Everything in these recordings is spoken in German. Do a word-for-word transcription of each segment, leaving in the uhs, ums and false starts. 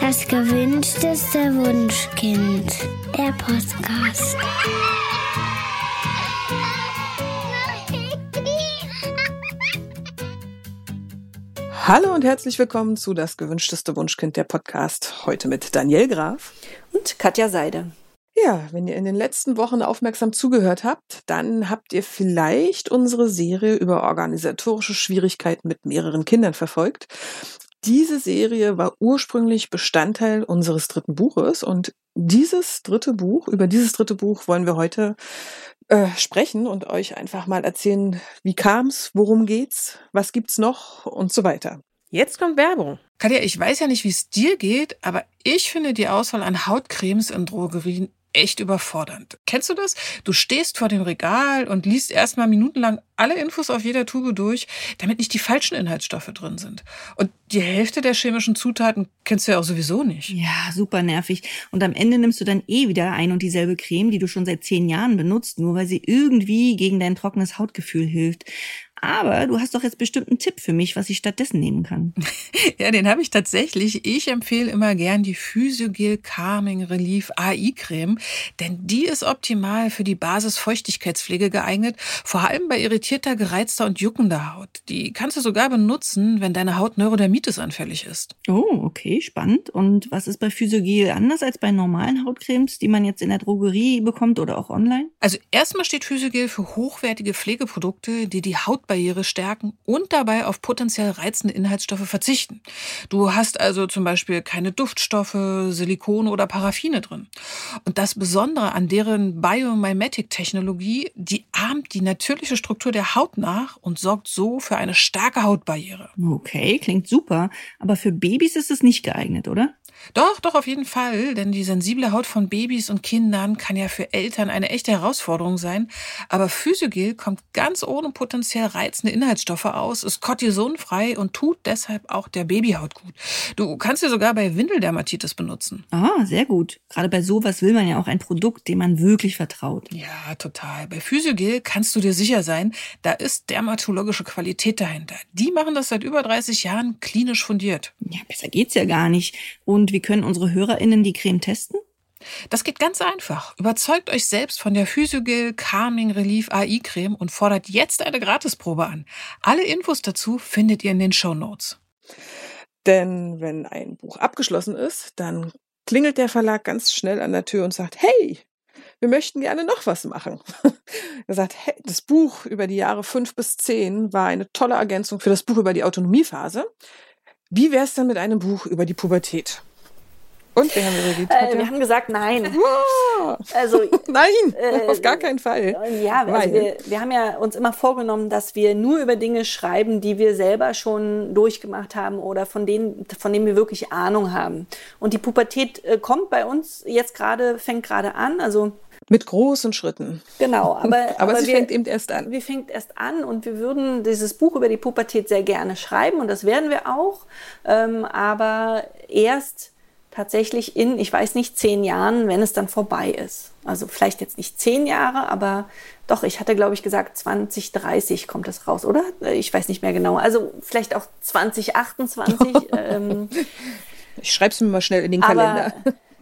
Das gewünschteste Wunschkind, der Podcast. Hallo und herzlich willkommen zu Das gewünschteste Wunschkind, der Podcast. Heute mit Danielle Graf und Katja Seide. Ja, wenn ihr in den letzten Wochen aufmerksam zugehört habt, dann habt ihr vielleicht unsere Serie über organisatorische Schwierigkeiten mit mehreren Kindern verfolgt. Diese Serie war ursprünglich Bestandteil unseres dritten Buches und dieses dritte Buch, über dieses dritte Buch wollen wir heute äh, sprechen und euch einfach mal erzählen, wie kam's, worum geht's, was gibt's noch und so weiter. Jetzt kommt Werbung. Katja, ich weiß ja nicht, wie es dir geht, aber ich finde die Auswahl an Hautcremes in Drogerien echt überfordernd. Kennst du das? Du stehst vor dem Regal und liest erstmal minutenlang alle Infos auf jeder Tube durch, damit nicht die falschen Inhaltsstoffe drin sind. Und die Hälfte der chemischen Zutaten kennst du ja auch sowieso nicht. Ja, super nervig. Und am Ende nimmst du dann eh wieder ein und dieselbe Creme, die du schon seit zehn Jahren benutzt, nur weil sie irgendwie gegen dein trockenes Hautgefühl hilft. Aber du hast doch jetzt bestimmt einen Tipp für mich, was ich stattdessen nehmen kann. Ja, den habe ich tatsächlich. Ich empfehle immer gern die Physiogel Calming Relief A I-Creme, denn die ist optimal für die Basis-Feuchtigkeitspflege geeignet, vor allem bei irritierter, gereizter und juckender Haut. Die kannst du sogar benutzen, wenn deine Haut Neurodermitis anfällig ist. Oh, okay, spannend. Und was ist bei Physiogel anders als bei normalen Hautcremes, die man jetzt in der Drogerie bekommt oder auch online? Also erstmal steht Physiogel für hochwertige Pflegeprodukte, die die Haut Barriere stärken und dabei auf potenziell reizende Inhaltsstoffe verzichten. Du hast also zum Beispiel keine Duftstoffe, Silikone oder Paraffine drin. Und das Besondere an deren Biomimetic-Technologie, die ahmt die natürliche Struktur der Haut nach und sorgt so für eine starke Hautbarriere. Okay, klingt super. Aber für Babys ist es nicht geeignet, oder? Doch, doch, auf jeden Fall, denn die sensible Haut von Babys und Kindern kann ja für Eltern eine echte Herausforderung sein. Aber Physiogel kommt ganz ohne potenziell reizende Inhaltsstoffe aus, ist kortisonfrei und tut deshalb auch der Babyhaut gut. Du kannst sie sogar bei Windeldermatitis benutzen. Ah, sehr gut. Gerade bei sowas will man ja auch ein Produkt, dem man wirklich vertraut. Ja, total. Bei Physiogel kannst du dir sicher sein, da ist dermatologische Qualität dahinter. Die machen das seit über dreißig Jahren klinisch fundiert. Ja, besser geht's ja gar nicht. Und wie können unsere HörerInnen die Creme testen? Das geht ganz einfach. Überzeugt euch selbst von der Physiogel Calming Relief A I-Creme und fordert jetzt eine Gratisprobe an. Alle Infos dazu findet ihr in den Shownotes. Denn wenn ein Buch abgeschlossen ist, dann klingelt der Verlag ganz schnell an der Tür und sagt, hey, wir möchten gerne noch was machen. Er sagt, hey, das Buch über die Jahre fünf bis zehn war eine tolle Ergänzung für das Buch über die Autonomiephase. Wie wäre es denn mit einem Buch über die Pubertät? Und wir haben reagiert. Äh, wir haben gesagt, nein. Oh, also nein, äh, auf gar keinen Fall. Ja, also wir, wir haben ja uns immer vorgenommen, dass wir nur über Dinge schreiben, die wir selber schon durchgemacht haben oder von denen, von denen wir wirklich Ahnung haben. Und die Pubertät äh, kommt bei uns jetzt gerade, fängt gerade an. Also mit großen Schritten. Genau, aber, aber, aber sie wir, fängt eben erst an. Wir fängt erst an und wir würden dieses Buch über die Pubertät sehr gerne schreiben und das werden wir auch. Ähm, aber erst tatsächlich in, ich weiß nicht, zehn Jahren, wenn es dann vorbei ist. Also vielleicht jetzt nicht zehn Jahre, aber doch, ich hatte, glaube ich, gesagt, zwanzig dreißig kommt das raus, oder? Ich weiß nicht mehr genau. Also vielleicht auch zwanzig achtundzwanzig. ähm, ich schreibe es mir mal schnell in den Kalender.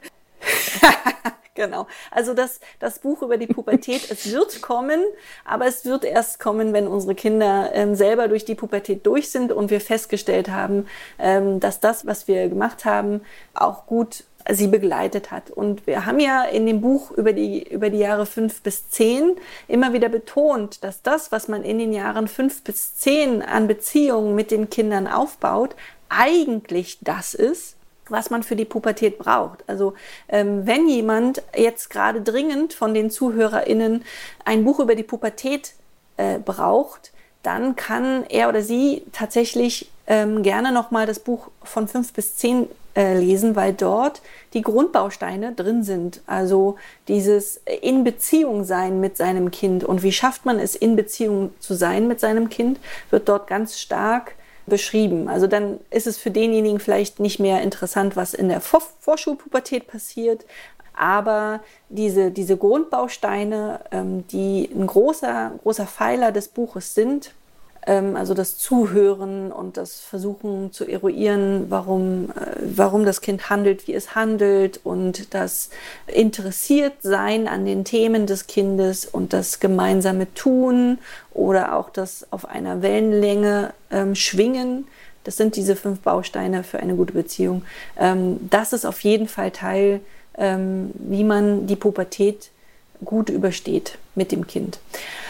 Genau. Also das, das Buch über die Pubertät, es wird kommen, aber es wird erst kommen, wenn unsere Kinder ähm, selber durch die Pubertät durch sind und wir festgestellt haben, ähm, dass das, was wir gemacht haben, auch gut sie begleitet hat. Und wir haben ja in dem Buch über die, über die Jahre fünf bis zehn immer wieder betont, dass das, was man in den Jahren fünf bis zehn an Beziehungen mit den Kindern aufbaut, eigentlich das ist, was man für die Pubertät braucht. Also ähm, wenn jemand jetzt gerade dringend von den ZuhörerInnen ein Buch über die Pubertät äh, braucht, dann kann er oder sie tatsächlich ähm, gerne nochmal das Buch von fünf bis zehn äh, lesen, weil dort die Grundbausteine drin sind. Also dieses in Beziehung sein mit seinem Kind und wie schafft man es, in Beziehung zu sein mit seinem Kind, wird dort ganz stark beschrieben. Also dann ist es für denjenigen vielleicht nicht mehr interessant, was in der Vor- Vorschulpubertät passiert, aber diese, diese Grundbausteine, ähm, die ein großer, großer Pfeiler des Buches sind, also das Zuhören und das Versuchen zu eruieren, warum, warum das Kind handelt, wie es handelt, und das Interessiertsein an den Themen des Kindes und das gemeinsame Tun oder auch das auf einer Wellenlänge ähm, schwingen. Das sind diese fünf Bausteine für eine gute Beziehung. Ähm, das ist auf jeden Fall Teil, ähm, wie man die Pubertät gut übersteht mit dem Kind.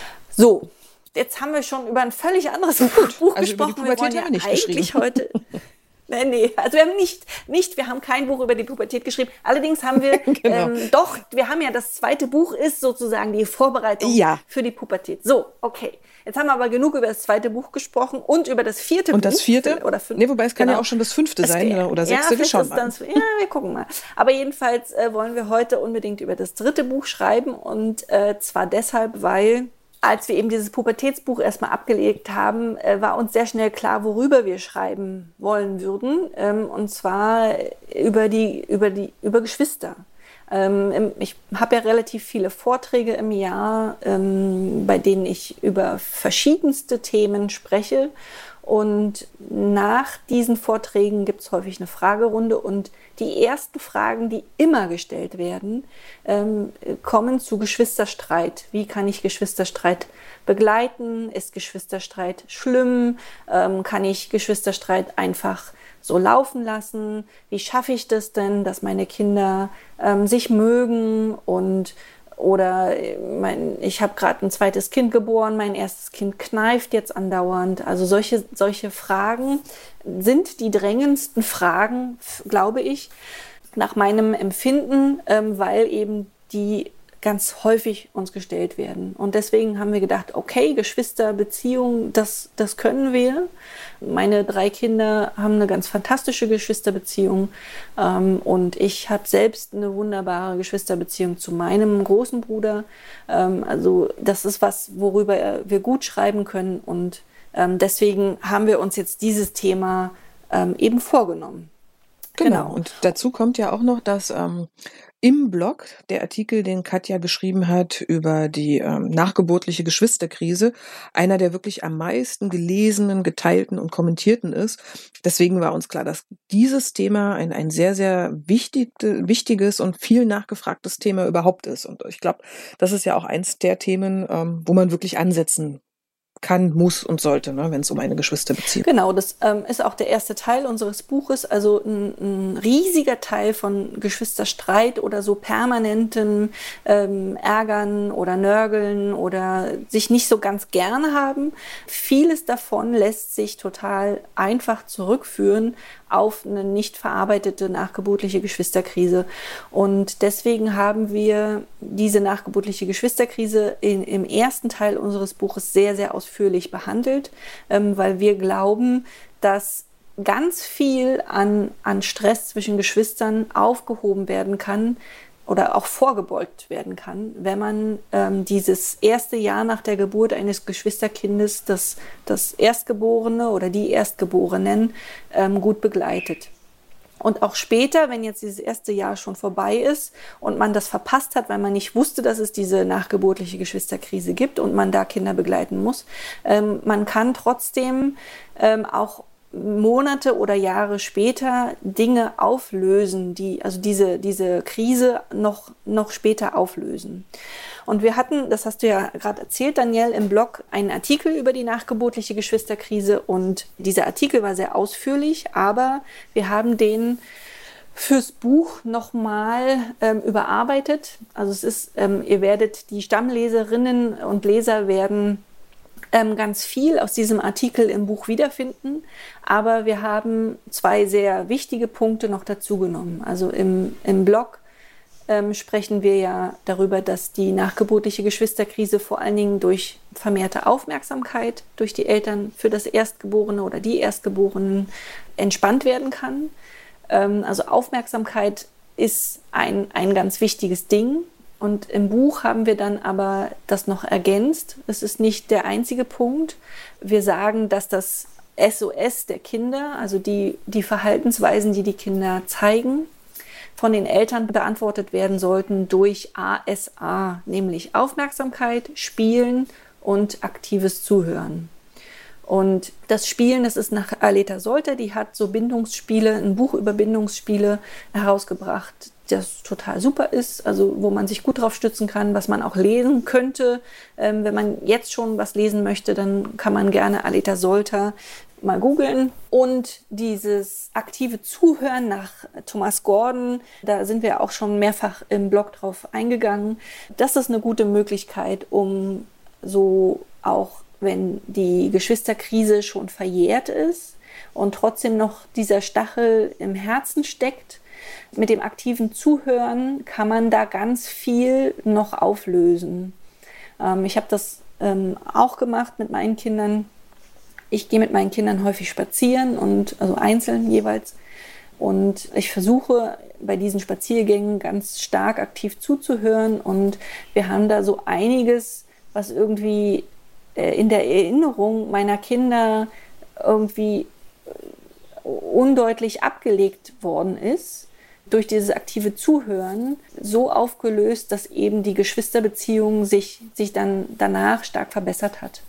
So. Jetzt haben wir schon über ein völlig anderes Gut, Buch also gesprochen. Über die Pubertät wir wollen ja haben wir nicht eigentlich geschrieben. heute. Nee, nee, also wir haben nicht, nicht, wir haben kein Buch über die Pubertät geschrieben. Allerdings haben wir, genau. ähm, doch, wir haben ja das zweite Buch ist sozusagen die Vorbereitung ja. für die Pubertät. So, okay. Jetzt haben wir aber genug über das zweite Buch gesprochen und über das vierte und Buch. Und das vierte? Oder fünf, nee, wobei es kann genau. ja auch schon das fünfte es sein oder, oder sechste. Ja, wir schauen mal. Dann, ja, wir gucken mal. Aber jedenfalls äh, wollen wir heute unbedingt über das dritte Buch schreiben, und äh, zwar deshalb, weil als wir eben dieses Pubertätsbuch erstmal abgelegt haben, äh, war uns sehr schnell klar, worüber wir schreiben wollen würden. Ähm, und zwar über die, über die, über Geschwister. Ähm, ich habe ja relativ viele Vorträge im Jahr, ähm, bei denen ich über verschiedenste Themen spreche. Und nach diesen Vorträgen gibt es häufig eine Fragerunde, und die ersten Fragen, die immer gestellt werden, ähm, kommen zu Geschwisterstreit. Wie kann ich Geschwisterstreit begleiten? Ist Geschwisterstreit schlimm? Ähm, kann ich Geschwisterstreit einfach so laufen lassen? Wie schaffe ich das denn, dass meine Kinder ähm, sich mögen? Und Oder mein, ich habe gerade ein zweites Kind geboren, mein erstes Kind kneift jetzt andauernd. Also solche, solche Fragen sind die drängendsten Fragen, glaube ich, nach meinem Empfinden, ähm, weil eben die ganz häufig uns gestellt werden. Und deswegen haben wir gedacht, okay, Geschwisterbeziehung, das, das können wir. Meine drei Kinder haben eine ganz fantastische Geschwisterbeziehung, ähm, und ich habe selbst eine wunderbare Geschwisterbeziehung zu meinem großen Bruder. Ähm, also das ist was, worüber wir gut schreiben können, und ähm, deswegen haben wir uns jetzt dieses Thema ähm, eben vorgenommen. Genau. genau. Und dazu kommt ja auch noch, dass ähm, im Blog der Artikel, den Katja geschrieben hat über die ähm, nachgeburtliche Geschwisterkrise, einer der wirklich am meisten gelesenen, geteilten und kommentierten ist. Deswegen war uns klar, dass dieses Thema ein, ein sehr, sehr wichtig, wichtiges und viel nachgefragtes Thema überhaupt ist. Und ich glaube, das ist ja auch eins der Themen, ähm, wo man wirklich ansetzen kann, muss und sollte, ne, wenn es um eine Geschwisterbeziehung geht. Genau, das ähm, ist auch der erste Teil unseres Buches, also ein, ein riesiger Teil von Geschwisterstreit oder so permanentem ähm, Ärgern oder Nörgeln oder sich nicht so ganz gern haben. Vieles davon lässt sich total einfach zurückführen auf eine nicht verarbeitete nachgeburtliche Geschwisterkrise. Und deswegen haben wir diese nachgeburtliche Geschwisterkrise in, im ersten Teil unseres Buches sehr, sehr ausführlich behandelt, ähm, weil wir glauben, dass ganz viel an, an Stress zwischen Geschwistern aufgehoben werden kann oder auch vorgebeugt werden kann, wenn man ähm, dieses erste Jahr nach der Geburt eines Geschwisterkindes, das, das Erstgeborene oder die Erstgeborenen, ähm, gut begleitet. Und auch später, wenn jetzt dieses erste Jahr schon vorbei ist und man das verpasst hat, weil man nicht wusste, dass es diese nachgeburtliche Geschwisterkrise gibt und man da Kinder begleiten muss, ähm, man kann trotzdem ähm, auch Monate oder Jahre später Dinge auflösen, die, also diese, diese Krise noch, noch später auflösen. Und wir hatten, das hast du ja gerade erzählt, Danielle, im Blog einen Artikel über die nachgeburtliche Geschwisterkrise, und dieser Artikel war sehr ausführlich, aber wir haben den fürs Buch nochmal ähm, überarbeitet. Also es ist, ähm, ihr werdet, die Stammleserinnen und Leser werden Ähm, ganz viel aus diesem Artikel im Buch wiederfinden, aber wir haben zwei sehr wichtige Punkte noch dazu genommen. Also im, im Blog ähm, sprechen wir ja darüber, dass die nachgeburtliche Geschwisterkrise vor allen Dingen durch vermehrte Aufmerksamkeit durch die Eltern für das Erstgeborene oder die Erstgeborenen entspannt werden kann. Ähm, also Aufmerksamkeit ist ein, ein ganz wichtiges Ding. Und im Buch haben wir dann aber das noch ergänzt. Es ist nicht der einzige Punkt. Wir sagen, dass das S O S der Kinder, also die, die Verhaltensweisen, die die Kinder zeigen, von den Eltern beantwortet werden sollten durch A S A, nämlich Aufmerksamkeit, Spielen und aktives Zuhören. Und das Spielen, das ist nach Aleta Solter, die hat so Bindungsspiele, ein Buch über Bindungsspiele herausgebracht, das total super ist, also wo man sich gut drauf stützen kann, was man auch lesen könnte. Ähm, wenn man jetzt schon was lesen möchte, dann kann man gerne Aleta Solter mal googeln. Und dieses aktive Zuhören nach Thomas Gordon, da sind wir auch schon mehrfach im Blog drauf eingegangen. Das ist eine gute Möglichkeit, um so auch, wenn die Geschwisterkrise schon verjährt ist und trotzdem noch dieser Stachel im Herzen steckt, mit dem aktiven Zuhören kann man da ganz viel noch auflösen. Ähm, ich habe das ähm, auch gemacht mit meinen Kindern. Ich gehe mit meinen Kindern häufig spazieren, und also einzeln jeweils. Und ich versuche bei diesen Spaziergängen ganz stark aktiv zuzuhören. Und wir haben da so einiges, was irgendwie äh, in der Erinnerung meiner Kinder irgendwie undeutlich abgelegt worden ist, durch dieses aktive Zuhören so aufgelöst, dass eben die Geschwisterbeziehung sich, sich dann danach stark verbessert hat.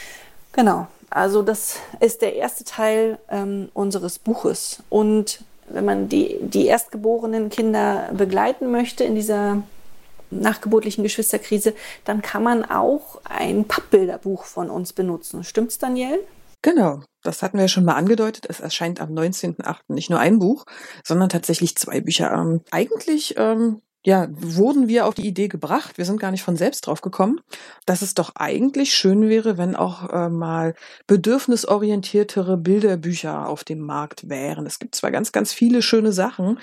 Genau, also das ist der erste Teil ähm, unseres Buches. Und wenn man die, die erstgeborenen Kinder begleiten möchte in dieser nachgeburtlichen Geschwisterkrise, dann kann man auch ein Pappbilderbuch von uns benutzen. Stimmt's, Danielle? Genau, das hatten wir ja schon mal angedeutet. Es erscheint am neunzehnten achten nicht nur ein Buch, sondern tatsächlich zwei Bücher. Ähm, eigentlich ähm, ja, wurden wir auf die Idee gebracht, wir sind gar nicht von selbst drauf gekommen, dass es doch eigentlich schön wäre, wenn auch äh, mal bedürfnisorientiertere Bilderbücher auf dem Markt wären. Es gibt zwar ganz, ganz viele schöne Sachen,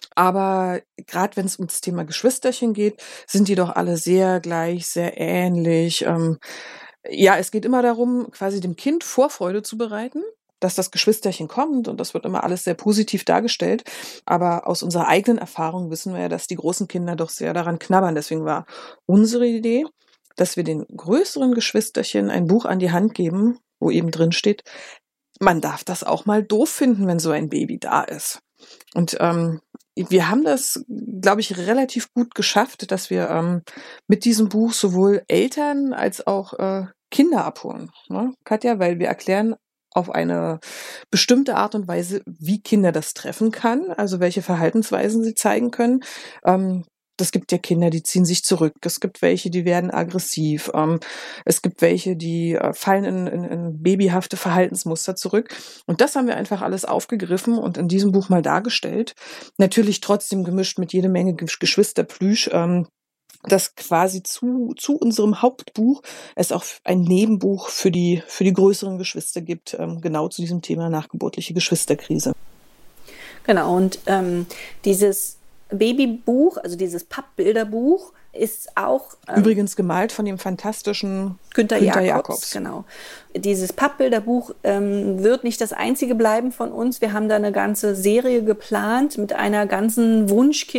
aber gerade wenn es ums Thema Geschwisterchen geht, sind die doch alle sehr gleich, sehr ähnlich. Ähm, Ja, es geht immer darum, quasi dem Kind Vorfreude zu bereiten, dass das Geschwisterchen kommt, und das wird immer alles sehr positiv dargestellt. Aber aus unserer eigenen Erfahrung wissen wir ja, dass die großen Kinder doch sehr daran knabbern. Deswegen war unsere Idee, dass wir den größeren Geschwisterchen ein Buch an die Hand geben, wo eben drin steht, man darf das auch mal doof finden, wenn so ein Baby da ist. Und ähm, wir haben das, glaube ich, relativ gut geschafft, dass wir ähm, mit diesem Buch sowohl Eltern als auch äh, Kinder abholen, ne, Katja, weil wir erklären auf eine bestimmte Art und Weise, wie Kinder das treffen kann, also welche Verhaltensweisen sie zeigen können. Ähm, das gibt ja Kinder, die ziehen sich zurück. Es gibt welche, die werden aggressiv. Ähm, es gibt welche, die äh, fallen in, in, in babyhafte Verhaltensmuster zurück. Und das haben wir einfach alles aufgegriffen und in diesem Buch mal dargestellt. Natürlich trotzdem gemischt mit jede Menge Geschwisterplüsch, ähm, das quasi zu, zu unserem Hauptbuch es auch ein Nebenbuch für die, für die größeren Geschwister gibt, ähm, genau zu diesem Thema nachgeburtliche Geschwisterkrise. Genau, und ähm, dieses Babybuch, also dieses Pappbilderbuch, ist auch ähm, übrigens gemalt von dem fantastischen Günther, Günther Jacobs, Jacobs. Genau. Dieses Pappbilderbuch ähm, wird nicht das einzige bleiben von uns. Wir haben da eine ganze Serie geplant mit einer ganzen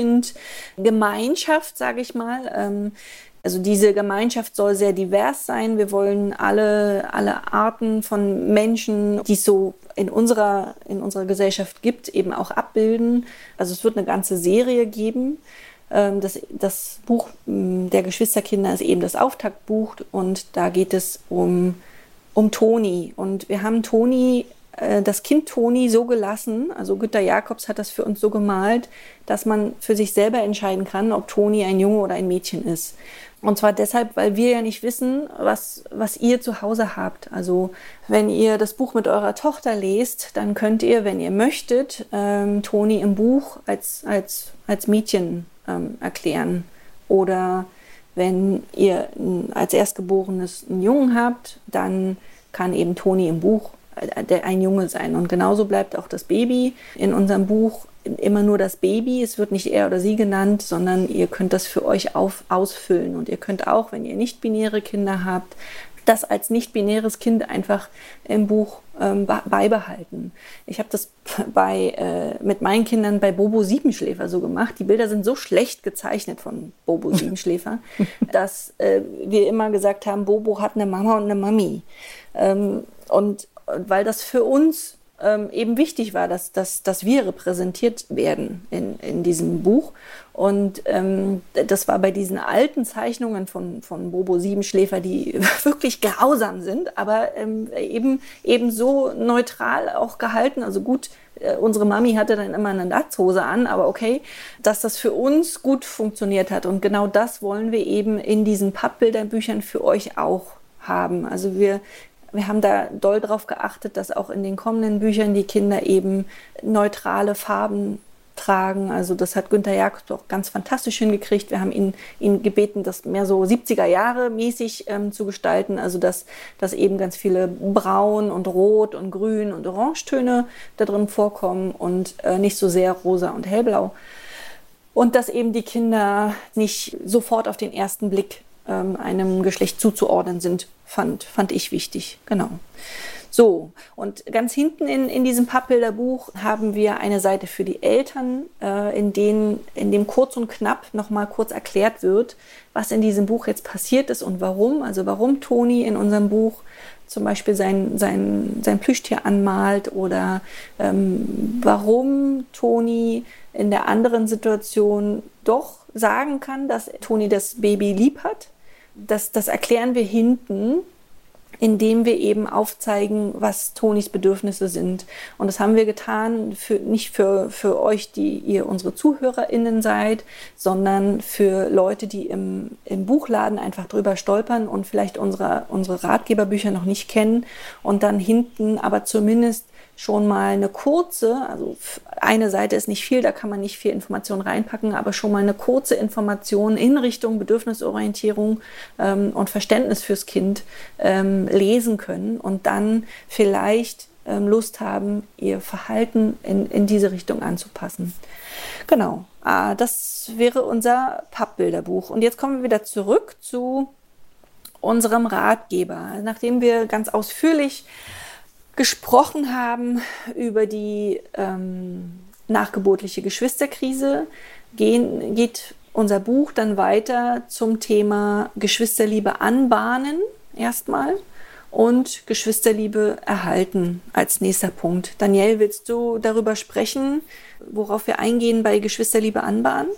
Wunschkind-Gemeinschaft, sage ich mal. Ähm, also diese Gemeinschaft soll sehr divers sein. Wir wollen alle, alle Arten von Menschen, die es so in unserer, in unserer Gesellschaft gibt, eben auch abbilden. Also es wird eine ganze Serie geben. Das, das Buch der Geschwisterkinder ist eben das Auftaktbuch, und da geht es um, um Toni. Und wir haben Toni, äh, das Kind Toni so gelassen, also Günther Jacobs hat das für uns so gemalt, dass man für sich selber entscheiden kann, ob Toni ein Junge oder ein Mädchen ist. Und zwar deshalb, weil wir ja nicht wissen, was, was ihr zu Hause habt. Also wenn ihr das Buch mit eurer Tochter lest, dann könnt ihr, wenn ihr möchtet, ähm, Toni im Buch als, als, als Mädchen ähm, erklären. Oder wenn ihr als Erstgeborenes einen Jungen habt, dann kann eben Toni im Buch ein Junge sein. Und genauso bleibt auch das Baby in unserem Buch immer nur das Baby. Es wird nicht er oder sie genannt, sondern ihr könnt das für euch auf, ausfüllen. Und ihr könnt auch, wenn ihr nicht-binäre Kinder habt, das als nicht-binäres Kind einfach im Buch ähm, beibehalten. Ich habe das bei, äh, mit meinen Kindern bei Bobo Siebenschläfer so gemacht. Die Bilder sind so schlecht gezeichnet von Bobo Siebenschläfer, dass äh, wir immer gesagt haben, Bobo hat eine Mama und eine Mami. Ähm, und weil das für uns ähm, eben wichtig war, dass, dass, dass wir repräsentiert werden in, in diesem Buch. Und ähm, das war bei diesen alten Zeichnungen von, von Bobo Siebenschläfer, die wirklich grausam sind, aber ähm, eben, eben so neutral auch gehalten. Also gut, äh, unsere Mami hatte dann immer eine Latzhose an, aber okay, dass das für uns gut funktioniert hat. Und genau das wollen wir eben in diesen Pappbilderbüchern für euch auch haben. Also wir Wir haben da doll drauf geachtet, dass auch in den kommenden Büchern die Kinder eben neutrale Farben tragen. Also das hat Günther Jacobs auch ganz fantastisch hingekriegt. Wir haben ihn, ihn gebeten, das mehr so siebziger Jahre mäßig ähm, zu gestalten. Also dass, dass eben ganz viele Braun und Rot und Grün und Orangetöne da drin vorkommen und äh, nicht so sehr rosa und hellblau. Und dass eben die Kinder nicht sofort auf den ersten Blick ähm, einem Geschlecht zuzuordnen sind, fand, fand ich wichtig. Genau. So, und ganz hinten in, in diesem Pappbilderbuch haben wir eine Seite für die Eltern, äh, in, denen, in dem kurz und knapp nochmal kurz erklärt wird, was in diesem Buch jetzt passiert ist und warum. Also warum Toni in unserem Buch zum Beispiel sein, sein, sein Plüschtier anmalt oder ähm, warum Toni in der anderen Situation doch sagen kann, dass Toni das Baby lieb hat. Das, das erklären wir hinten, indem wir eben aufzeigen, was Tonis Bedürfnisse sind. Und das haben wir getan, für, nicht für, für euch, die ihr unsere ZuhörerInnen seid, sondern für Leute, die im, im Buchladen einfach drüber stolpern und vielleicht unsere, unsere Ratgeberbücher noch nicht kennen und dann hinten aber zumindest schon mal eine kurze, also eine Seite ist nicht viel, da kann man nicht viel Information reinpacken, aber schon mal eine kurze Information in Richtung Bedürfnisorientierung ähm, und Verständnis fürs Kind ähm, lesen können und dann vielleicht ähm, Lust haben, ihr Verhalten in, in diese Richtung anzupassen. Genau, ah, das wäre unser Pappbilderbuch. Und jetzt kommen wir wieder zurück zu unserem Ratgeber. Nachdem wir ganz ausführlich gesprochen haben über die ähm, nachgeburtliche Geschwisterkrise, gehen, geht unser Buch dann weiter zum Thema Geschwisterliebe anbahnen erstmal und Geschwisterliebe erhalten als nächster Punkt. Danielle, willst du darüber sprechen, worauf wir eingehen bei Geschwisterliebe anbahnen?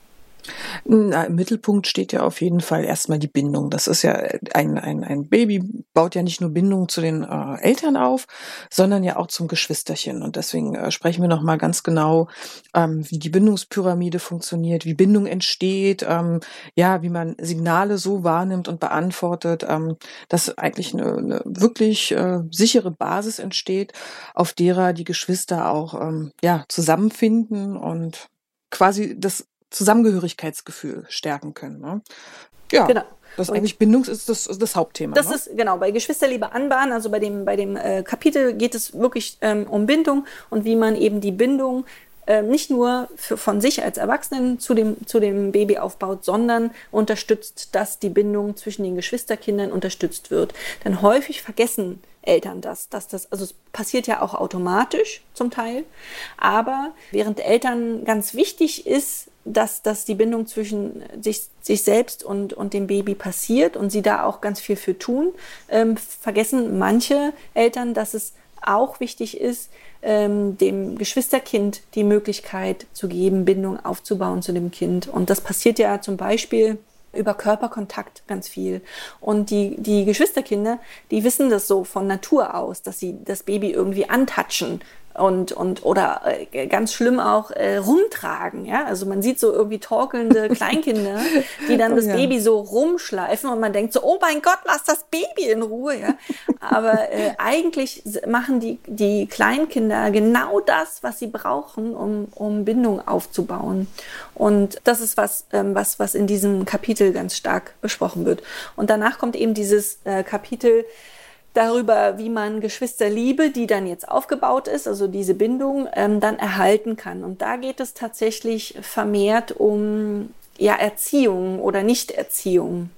Na, im Mittelpunkt steht ja auf jeden Fall erstmal die Bindung. Das ist ja ein, ein, ein Baby baut ja nicht nur Bindung zu den äh, Eltern auf, sondern ja auch zum Geschwisterchen. Und deswegen äh, sprechen wir nochmal ganz genau, ähm, wie die Bindungspyramide funktioniert, wie Bindung entsteht, ähm, ja, wie man Signale so wahrnimmt und beantwortet, ähm, dass eigentlich eine, eine wirklich äh, sichere Basis entsteht, auf derer die Geschwister auch ähm, ja, zusammenfinden und quasi das Zusammengehörigkeitsgefühl stärken können. Ne? Ja, genau. Das eigentlich Bindung ist das, das Hauptthema. Das ne? ist, genau, bei Geschwisterliebe anbahnen, also bei dem, bei dem äh, Kapitel geht es wirklich ähm, um Bindung und wie man eben die Bindung äh, nicht nur für, von sich als Erwachsenen zu dem, zu dem Baby aufbaut, sondern unterstützt, dass die Bindung zwischen den Geschwisterkindern unterstützt wird. Denn häufig vergessen Eltern das, dass das, also es passiert ja auch automatisch zum Teil, aber während Eltern ganz wichtig ist, dass, dass die Bindung zwischen sich, sich selbst und, und dem Baby passiert und sie da auch ganz viel für tun, ähm, vergessen manche Eltern, dass es auch wichtig ist, ähm, dem Geschwisterkind die Möglichkeit zu geben, Bindung aufzubauen zu dem Kind. Und das passiert ja zum Beispiel über Körperkontakt ganz viel. Und die, die Geschwisterkinder, die wissen das so von Natur aus, dass sie das Baby irgendwie antatschen und, und oder äh, ganz schlimm auch äh, rumtragen. Ja? Also man sieht so irgendwie torkelnde Kleinkinder, die dann das oh, ja. Baby so rumschleifen und man denkt so, oh mein Gott, lass das Baby in Ruhe. Ja? Aber äh, eigentlich machen die, die Kleinkinder genau das, was sie brauchen, um, um Bindung aufzubauen. Und das ist was, ähm, was, was in diesem Kapitel ganz stark besprochen wird. Und danach kommt eben dieses äh, Kapitel darüber, wie man Geschwisterliebe, die dann jetzt aufgebaut ist, also diese Bindung, ähm, dann erhalten kann. Und da geht es tatsächlich vermehrt um ja, Erziehung oder Nichterziehung.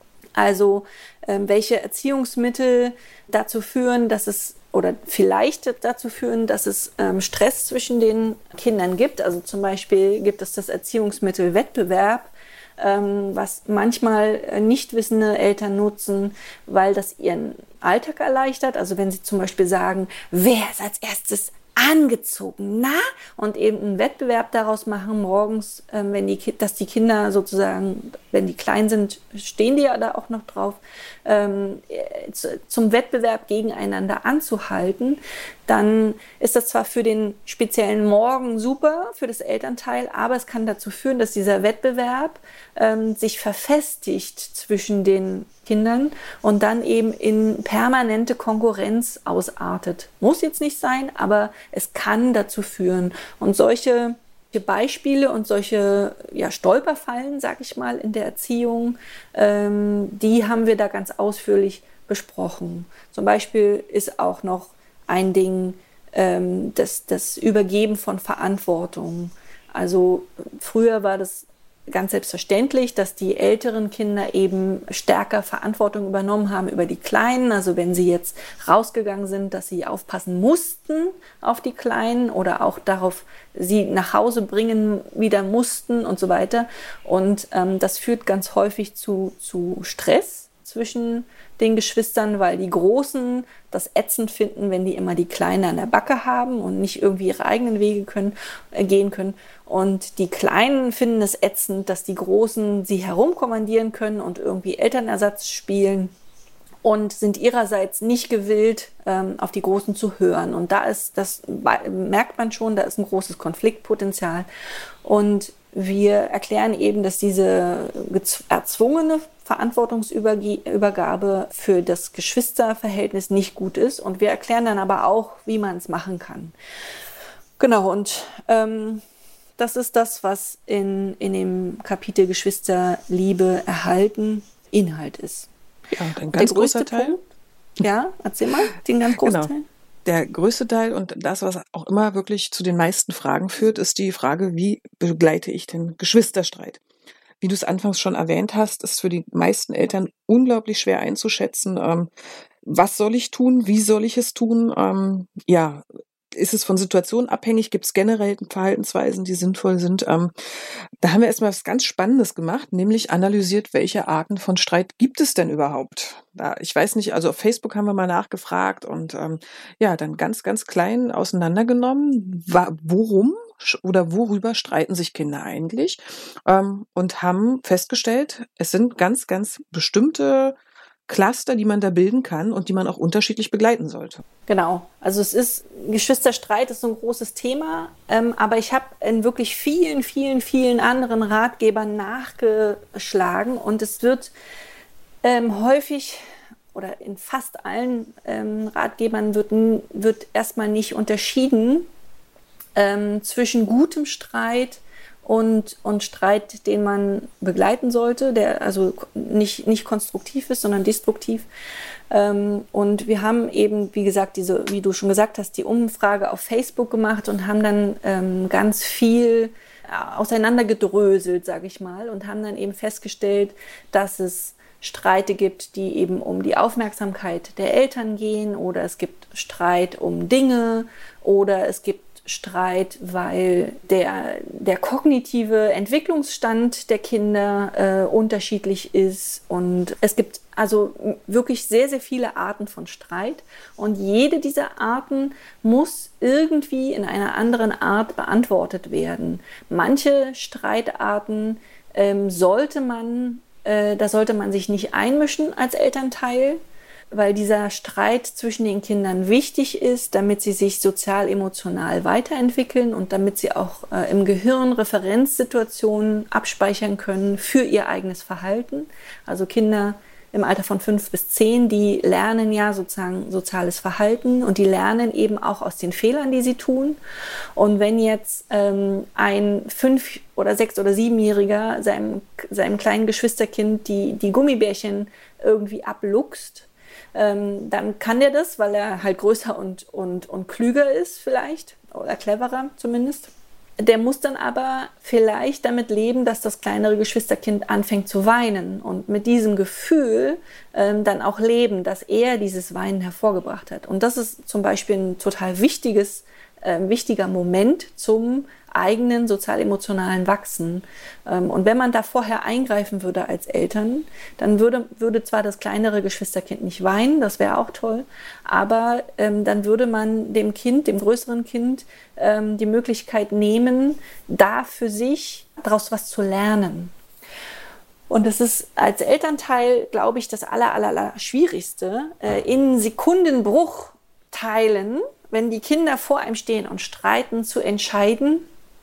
Also ähm, welche Erziehungsmittel dazu führen, dass es oder vielleicht dazu führen, dass es ähm, Stress zwischen den Kindern gibt. Also zum Beispiel gibt es das Erziehungsmittel Wettbewerb, ähm, was manchmal nicht wissende Eltern nutzen, weil das ihren Alltag erleichtert. Also wenn sie zum Beispiel sagen, wer ist als erstes angezogen, na? Und eben einen Wettbewerb daraus machen morgens, ähm, wenn die, dass die Kinder sozusagen, wenn die klein sind, stehen die ja da auch noch drauf, ähm, zu, zum Wettbewerb gegeneinander anzuhalten, dann ist das zwar für den speziellen Morgen super, für das Elternteil, aber es kann dazu führen, dass dieser Wettbewerb ähm, sich verfestigt zwischen den Kindern und dann eben in permanente Konkurrenz ausartet. Muss jetzt nicht sein, aber es kann dazu führen. Und solche Beispiele und solche ja, Stolperfallen, sag ich mal, in der Erziehung, ähm, die haben wir da ganz ausführlich besprochen. Zum Beispiel ist auch noch ein Ding, ähm, das, das Übergeben von Verantwortung. Also früher war das ganz selbstverständlich, dass die älteren Kinder eben stärker Verantwortung übernommen haben über die Kleinen. Also wenn sie jetzt rausgegangen sind, dass sie aufpassen mussten auf die Kleinen oder auch darauf sie nach Hause bringen wieder mussten und so weiter. Und ähm, das führt ganz häufig zu, zu Stress zwischen den Geschwistern, weil die Großen das ätzend finden, wenn die immer die Kleinen an der Backe haben und nicht irgendwie ihre eigenen Wege können, äh, gehen können. Und die Kleinen finden es ätzend, dass die Großen sie herumkommandieren können und irgendwie Elternersatz spielen und sind ihrerseits nicht gewillt, ähm, auf die Großen zu hören. Und da ist, das merkt man schon, da ist ein großes Konfliktpotenzial. Und wir erklären eben, dass diese erzwungene Verantwortungsübergabe für das Geschwisterverhältnis nicht gut ist. Und wir erklären dann aber auch, wie man es machen kann. Genau, und ähm, das ist das, was in, in dem Kapitel Geschwisterliebe erhalten Inhalt ist. Ja, und ein ganz großer Teil. Punkt, ja, erzähl mal, den ganz großen Genau. Teil. Der größte Teil und das, was auch immer wirklich zu den meisten Fragen führt, ist die Frage, wie begleite ich den Geschwisterstreit? Wie du es anfangs schon erwähnt hast, ist für die meisten Eltern unglaublich schwer einzuschätzen. Ähm, was soll ich tun? Wie soll ich es tun? Ähm, ja, ist es von Situationen abhängig? Gibt es generell Verhaltensweisen, die sinnvoll sind? Ähm, da haben wir erstmal was ganz Spannendes gemacht, nämlich analysiert, welche Arten von Streit gibt es denn überhaupt? Da, ich weiß nicht, also auf Facebook haben wir mal nachgefragt und ähm, ja, dann ganz, ganz klein auseinandergenommen, wa- worum oder worüber streiten sich Kinder eigentlich? Ähm, und haben festgestellt, es sind ganz, ganz bestimmte Cluster, die man da bilden kann und die man auch unterschiedlich begleiten sollte. Genau, also es ist, Geschwisterstreit ist so ein großes Thema, ähm, aber ich habe in wirklich vielen, vielen, vielen anderen Ratgebern nachgeschlagen und es wird ähm, häufig oder in fast allen ähm, Ratgebern wird, wird erstmal nicht unterschieden ähm, zwischen gutem Streit Und, und Streit, den man begleiten sollte, der also nicht, nicht konstruktiv ist, sondern destruktiv. Ähm, und wir haben eben, wie gesagt, diese, wie du schon gesagt hast, die Umfrage auf Facebook gemacht und haben dann ähm, ganz viel auseinandergedröselt, sage ich mal, und haben dann eben festgestellt, dass es Streite gibt, die eben um die Aufmerksamkeit der Eltern gehen, oder es gibt Streit um Dinge, oder es gibt Streit, weil der, der kognitive Entwicklungsstand der Kinder äh, unterschiedlich ist. Und es gibt also wirklich sehr, sehr viele Arten von Streit. Und jede dieser Arten muss irgendwie in einer anderen Art beantwortet werden. Manche Streitarten ähm, sollte man, äh, da sollte man sich nicht einmischen als Elternteil, weil dieser Streit zwischen den Kindern wichtig ist, damit sie sich sozial-emotional weiterentwickeln und damit sie auch äh, im Gehirn Referenzsituationen abspeichern können für ihr eigenes Verhalten. Also Kinder im Alter von fünf bis zehn, die lernen ja sozusagen soziales Verhalten und die lernen eben auch aus den Fehlern, die sie tun. Und wenn jetzt ähm, ein fünf- oder sechs- oder siebenjähriger seinem, seinem kleinen Geschwisterkind die, die Gummibärchen irgendwie abluchst, Ähm, dann kann der das, weil er halt größer und, und, und klüger ist vielleicht, oder cleverer zumindest. Der muss dann aber vielleicht damit leben, dass das kleinere Geschwisterkind anfängt zu weinen und mit diesem Gefühl ähm, dann auch leben, dass er dieses Weinen hervorgebracht hat. Und das ist zum Beispiel ein total wichtiges äh, wichtiger Moment zum eigenen sozial-emotionalen Wachsen. Ähm, und wenn man da vorher eingreifen würde als Eltern, dann würde, würde zwar das kleinere Geschwisterkind nicht weinen, das wäre auch toll, aber ähm, dann würde man dem Kind, dem größeren Kind, ähm, die Möglichkeit nehmen, da für sich daraus was zu lernen. Und das ist als Elternteil, glaube ich, das aller, aller, aller Schwierigste, äh, in Sekundenbruchteilen, wenn die Kinder vor einem stehen und streiten, zu entscheiden,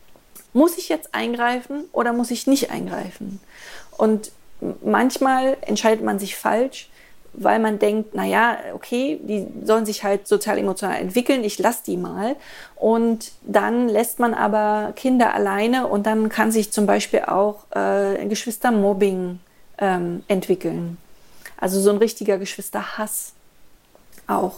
muss ich jetzt eingreifen oder muss ich nicht eingreifen? Und manchmal entscheidet man sich falsch, weil man denkt, naja, okay, die sollen sich halt sozial-emotional entwickeln, ich lasse die mal. Und dann lässt man aber Kinder alleine und dann kann sich zum Beispiel auch äh, Geschwistermobbing ähm, entwickeln. Also so ein richtiger Geschwisterhass auch.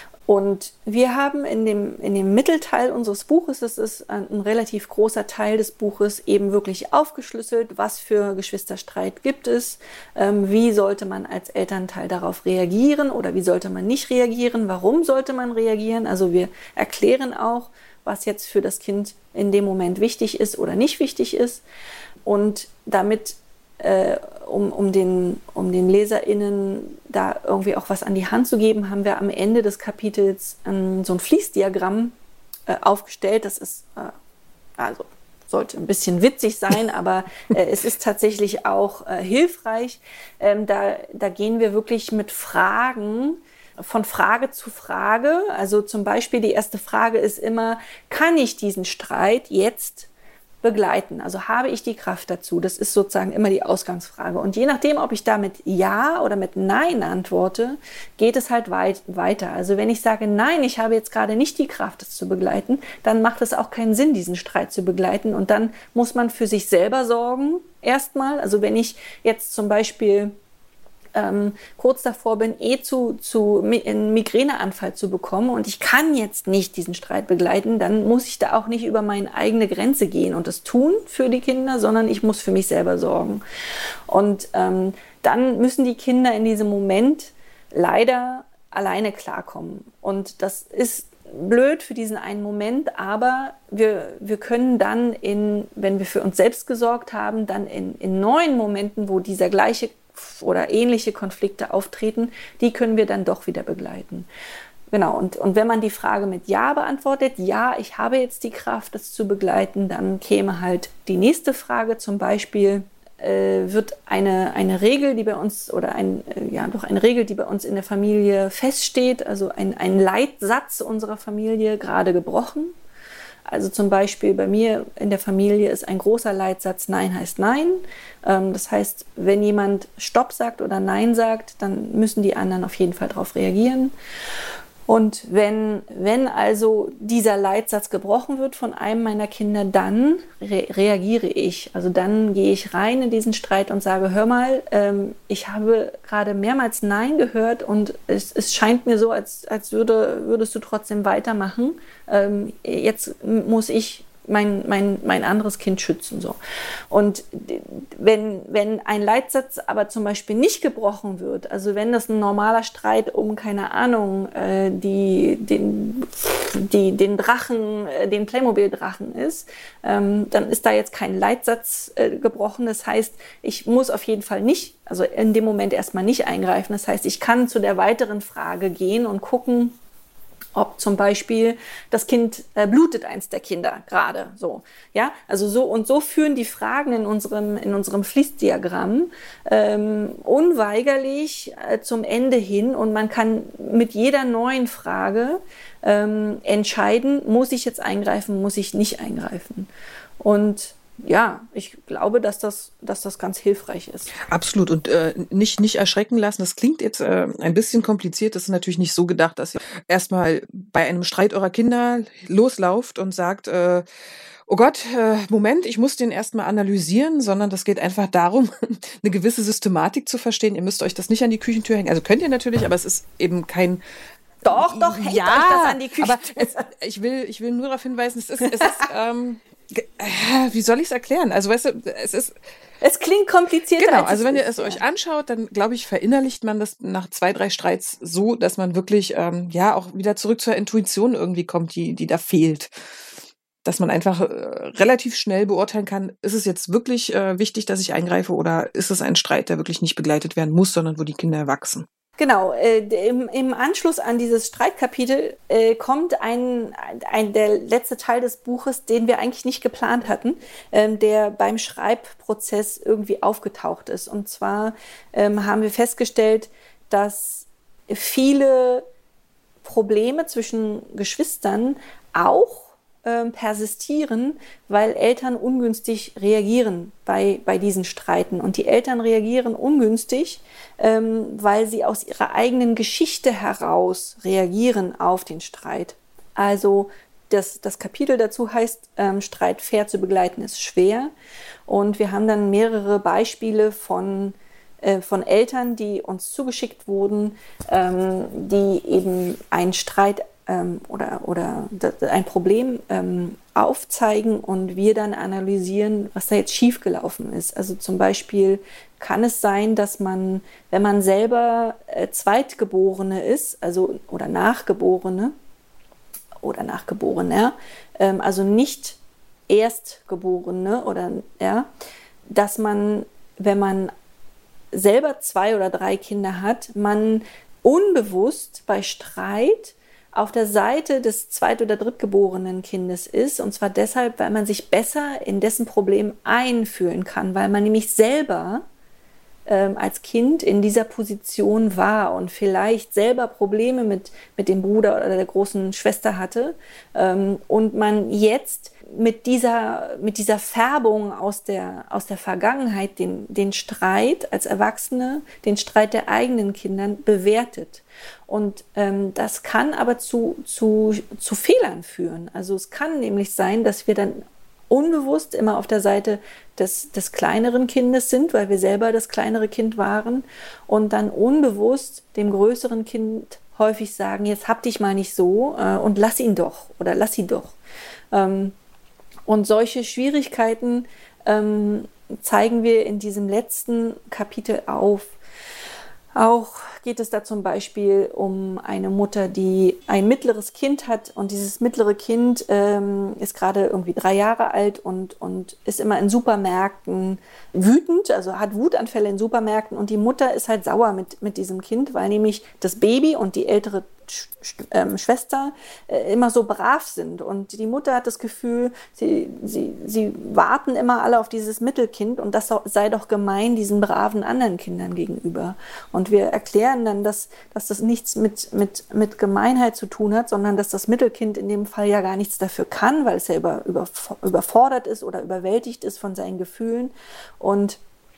Und wir haben in dem, in dem Mittelteil unseres Buches, das ist ein, ein relativ großer Teil des Buches, eben wirklich aufgeschlüsselt, was für Geschwisterstreit gibt es, ähm, wie sollte man als Elternteil darauf reagieren oder wie sollte man nicht reagieren, warum sollte man reagieren. Also wir erklären auch, was jetzt für das Kind in dem Moment wichtig ist oder nicht wichtig ist. Und damit Äh, um, um, den, um den LeserInnen da irgendwie auch was an die Hand zu geben, haben wir am Ende des Kapitels ähm, so ein Fließdiagramm äh, aufgestellt. Das ist, äh, also sollte ein bisschen witzig sein, aber äh, es ist tatsächlich auch äh, hilfreich. Ähm, da, da gehen wir wirklich mit Fragen von Frage zu Frage. Also zum Beispiel die erste Frage ist immer, kann ich diesen Streit jetzt begleiten? Also habe ich die Kraft dazu? Das ist sozusagen immer die Ausgangsfrage. Und je nachdem, ob ich da mit Ja oder mit Nein antworte, geht es halt weit, weiter. Also wenn ich sage, nein, ich habe jetzt gerade nicht die Kraft, das zu begleiten, dann macht es auch keinen Sinn, diesen Streit zu begleiten. Und dann muss man für sich selber sorgen, erstmal. Also wenn ich jetzt zum Beispiel Ähm, kurz davor bin, eh zu, zu einen Migräneanfall zu bekommen und ich kann jetzt nicht diesen Streit begleiten, dann muss ich da auch nicht über meine eigene Grenze gehen und das tun für die Kinder, sondern ich muss für mich selber sorgen. Und ähm, dann müssen die Kinder in diesem Moment leider alleine klarkommen. Und das ist blöd für diesen einen Moment, aber wir, wir können dann, in, wenn wir für uns selbst gesorgt haben, dann in, in neuen Momenten, wo dieser gleiche oder ähnliche Konflikte auftreten, die können wir dann doch wieder begleiten. Genau, und, und wenn man die Frage mit Ja beantwortet, ja, ich habe jetzt die Kraft, das zu begleiten, dann käme halt die nächste Frage, zum Beispiel, äh, wird eine, eine Regel, die bei uns, oder ein, äh, ja, doch eine Regel, die bei uns in der Familie feststeht, also ein, ein Leitsatz unserer Familie gerade gebrochen. Also zum Beispiel bei mir in der Familie ist ein großer Leitsatz, Nein heißt Nein. Ähm, das heißt, wenn jemand Stopp sagt oder Nein sagt, dann müssen die anderen auf jeden Fall darauf reagieren. Und wenn, wenn also dieser Leitsatz gebrochen wird von einem meiner Kinder, dann re- reagiere ich. Also dann gehe ich rein in diesen Streit und sage, hör mal, ähm, ich habe gerade mehrmals Nein gehört und es, es scheint mir so, als, als würde, würdest du trotzdem weitermachen. Ähm, jetzt muss ich mein, mein, mein anderes Kind schützen. So. Und wenn, wenn ein Leitsatz aber zum Beispiel nicht gebrochen wird, also wenn das ein normaler Streit um, keine Ahnung, äh, die, den, die, den Drachen, äh, den Playmobil-Drachen ist, ähm, dann ist da jetzt kein Leitsatz äh, gebrochen. Das heißt, ich muss auf jeden Fall nicht, also in dem Moment erstmal nicht eingreifen. Das heißt, ich kann zu der weiteren Frage gehen und gucken, ob zum Beispiel das Kind äh, blutet, eins der Kinder gerade so, ja, also so und so führen die Fragen in unserem in unserem Fließdiagramm ähm, unweigerlich äh, zum Ende hin und man kann mit jeder neuen Frage ähm, entscheiden, muss ich jetzt eingreifen, muss ich nicht eingreifen. Und ja, ich glaube, dass das, dass das ganz hilfreich ist. Absolut. Und äh, nicht, nicht erschrecken lassen. Das klingt jetzt äh, ein bisschen kompliziert. Das ist natürlich nicht so gedacht, dass ihr erstmal bei einem Streit eurer Kinder loslauft und sagt, äh, oh Gott, äh, Moment, ich muss den erstmal analysieren, sondern das geht einfach darum, eine gewisse Systematik zu verstehen. Ihr müsst euch das nicht an die Küchentür hängen. Also könnt ihr natürlich, aber es ist eben kein... Doch, doch, hängt ja, euch das an die Küchentür. Aber es, ich will, ich will nur darauf hinweisen, es ist, es ist, ähm, äh, wie soll ich es erklären? Also weißt du, es ist... Es klingt komplizierter. Genau, als also es wenn ihr ist, es euch anschaut, dann glaube ich, verinnerlicht man das nach zwei, drei Streits so, dass man wirklich ähm, ja auch wieder zurück zur Intuition irgendwie kommt, die, die da fehlt. Dass man einfach äh, relativ schnell beurteilen kann, ist es jetzt wirklich äh, wichtig, dass ich eingreife, oder ist es ein Streit, der wirklich nicht begleitet werden muss, sondern wo die Kinder erwachsen? Genau, äh, im, im Anschluss an dieses Streitkapitel äh, kommt ein, ein, der letzte Teil des Buches, den wir eigentlich nicht geplant hatten, ähm, der beim Schreibprozess irgendwie aufgetaucht ist. Und zwar ähm, haben wir festgestellt, dass viele Probleme zwischen Geschwistern auch ähm, persistieren, weil Eltern ungünstig reagieren bei, bei diesen Streiten. Und die Eltern reagieren ungünstig, ähm, weil sie aus ihrer eigenen Geschichte heraus reagieren auf den Streit. Also das, das Kapitel dazu heißt, ähm, Streit fair zu begleiten ist schwer. Und wir haben dann mehrere Beispiele von von Eltern, die uns zugeschickt wurden, ähm, die eben einen Streit ähm, oder, oder ein Problem ähm, aufzeigen und wir dann analysieren, was da jetzt schiefgelaufen ist. Also zum Beispiel kann es sein, dass man, wenn man selber äh, Zweitgeborene ist, also oder Nachgeborene oder Nachgeborener, ähm, also nicht Erstgeborene oder ja, dass man, wenn man selber zwei oder drei Kinder hat, man unbewusst bei Streit auf der Seite des zweit- oder drittgeborenen Kindes ist. Und zwar deshalb, weil man sich besser in dessen Problem einfühlen kann, weil man nämlich selber ähm, als Kind in dieser Position war und vielleicht selber Probleme mit, mit dem Bruder oder der großen Schwester hatte ähm, und man jetzt mit dieser, mit dieser Färbung aus der, aus der Vergangenheit den, den Streit als Erwachsene, den Streit der eigenen Kindern bewertet. Und ähm, das kann aber zu, zu, zu Fehlern führen. Also es kann nämlich sein, dass wir dann unbewusst immer auf der Seite des, des kleineren Kindes sind, weil wir selber das kleinere Kind waren und dann unbewusst dem größeren Kind häufig sagen, jetzt hab dich mal nicht so äh, und lass ihn doch oder lass sie doch. Ähm, Und solche Schwierigkeiten ähm, zeigen wir in diesem letzten Kapitel auf. Auch geht es da zum Beispiel um eine Mutter, die ein mittleres Kind hat und dieses mittlere Kind ähm, ist gerade irgendwie drei Jahre alt und, und ist immer in Supermärkten wütend, also hat Wutanfälle in Supermärkten und die Mutter ist halt sauer mit, mit diesem Kind, weil nämlich das Baby und die ältere Ähm, Schwester äh, immer so brav sind und die Mutter hat das Gefühl, sie, sie, sie warten immer alle auf dieses Mittelkind und das sei doch gemein diesen braven anderen Kindern gegenüber. Und wir erklären dann, dass, dass das nichts mit, mit, mit Gemeinheit zu tun hat, sondern dass das Mittelkind in dem Fall ja gar nichts dafür kann, weil es ja über, über, überfordert ist oder überwältigt ist von seinen Gefühlen und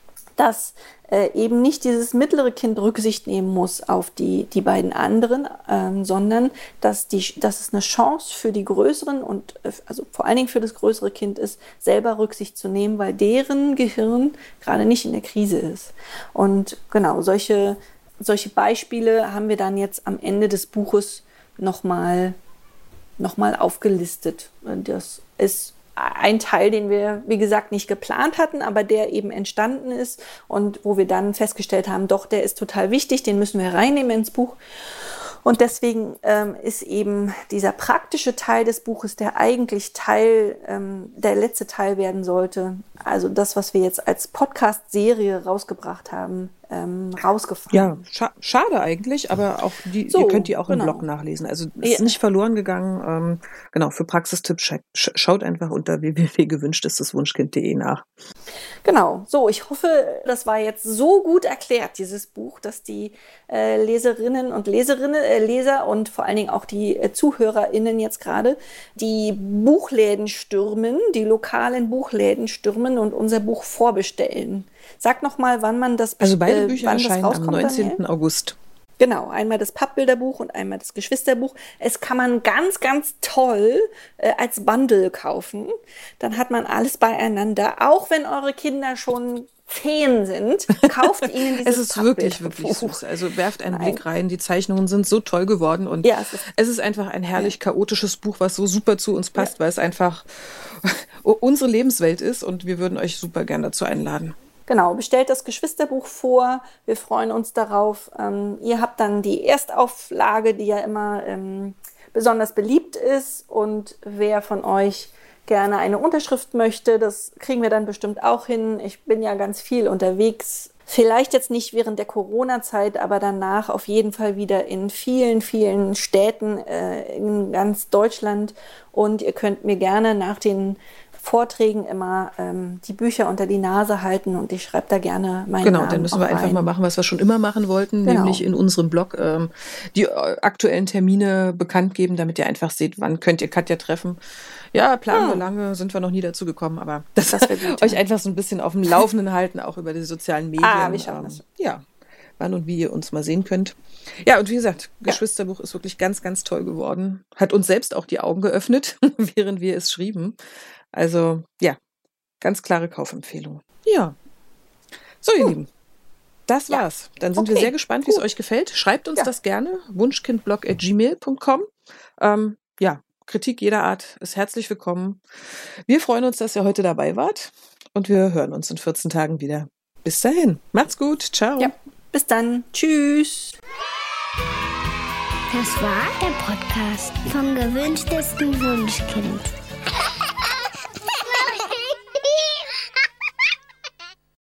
dass äh, eben nicht dieses mittlere Kind Rücksicht nehmen muss auf die, die beiden anderen, ähm, sondern dass, die, dass es eine Chance für die größeren und äh, also vor allen Dingen für das größere Kind ist, selber Rücksicht zu nehmen, weil deren Gehirn gerade nicht in der Krise ist. Und genau, solche, solche Beispiele haben wir dann jetzt am Ende des Buches nochmal noch mal aufgelistet. Das ist ein Teil, den wir, wie gesagt, nicht geplant hatten, aber der eben entstanden ist und wo wir dann festgestellt haben, doch, der ist total wichtig, den müssen wir reinnehmen ins Buch. Und deswegen ähm, ist eben dieser praktische Teil des Buches, der eigentlich Teil, ähm, der letzte Teil werden sollte, also das, was wir jetzt als Podcast-Serie rausgebracht haben, ähm, rausgefallen. Ja, scha- schade eigentlich, aber auch die, So, ihr könnt die auch genau. im Blog nachlesen. Also es ist Ja. nicht verloren gegangen. Ähm, genau, für Praxistipps scha- sch- schaut einfach unter w w w punkt gewünschtesteswunschkind punkt de nach. Genau, so, ich hoffe, das war jetzt so gut erklärt, dieses Buch, dass die äh, Leserinnen und Leserinnen, äh, Leser und vor allen Dingen auch die äh, ZuhörerInnen jetzt gerade die Buchläden stürmen, die lokalen Buchläden stürmen und unser Buch vorbestellen. Sag noch mal, wann man das Also beide äh, Bücher wann das erscheinen am rauskommt, neunzehnten Daniel? August. Genau, einmal das Pappbilderbuch und einmal das Geschwisterbuch. Es kann man ganz, ganz toll äh, als Bundle kaufen. Dann hat man alles beieinander. Auch wenn eure Kinder schon zehn sind, kauft ihnen dieses Es ist wirklich, Pappbilderbuch. wirklich süß. Also werft einen Nein. Blick rein. Die Zeichnungen sind so toll geworden und Ja, es ist- es ist einfach ein herrlich chaotisches Buch, was so super zu uns passt, weil es einfach unsere Lebenswelt ist und wir würden euch super gern dazu einladen. Genau, bestellt das Geschwisterbuch vor. Wir freuen uns darauf. Ähm, ihr habt dann die Erstauflage, die ja immer ähm, besonders beliebt ist. Und wer von euch gerne eine Unterschrift möchte, das kriegen wir dann bestimmt auch hin. Ich bin ja ganz viel unterwegs. Vielleicht jetzt nicht während der Corona-Zeit, aber danach auf jeden Fall wieder in vielen, vielen Städten äh, in ganz Deutschland. Und ihr könnt mir gerne nach den Vorträgen immer ähm, die Bücher unter die Nase halten und ich schreibe da gerne meinen Genau, Namen dann müssen wir rein. einfach mal machen, was wir schon immer machen wollten, Genau. nämlich in unserem Blog ähm, die aktuellen Termine bekannt geben, damit ihr einfach seht, wann könnt ihr Katja treffen. Ja, planen Ah. wir lange, sind wir noch nie dazu gekommen, aber das, Das wär gut, euch ja. einfach so ein bisschen auf dem Laufenden halten, auch über die sozialen Medien. Ah, wir schaffen das. Ja, wann und wie ihr uns mal sehen könnt. Ja, und wie gesagt, Geschwisterbuch ist wirklich ganz, ganz toll geworden. Hat uns selbst auch die Augen geöffnet, während wir es schrieben. Also, ja, ganz klare Kaufempfehlung. Ja. So, ihr Hm. Lieben, das Ja. war's. Dann sind wir Okay, sehr gespannt, wie es gut. euch gefällt. Schreibt uns Ja. das gerne. wunschkindblog at gmail punkt com. Ähm, ja, Kritik jeder Art ist herzlich willkommen. Wir freuen uns, dass ihr heute dabei wart und wir hören uns in vierzehn Tagen wieder. Bis dahin. Macht's gut. Ciao. Ja, bis dann. Tschüss. Das war der Podcast vom gewünschtesten Wunschkind.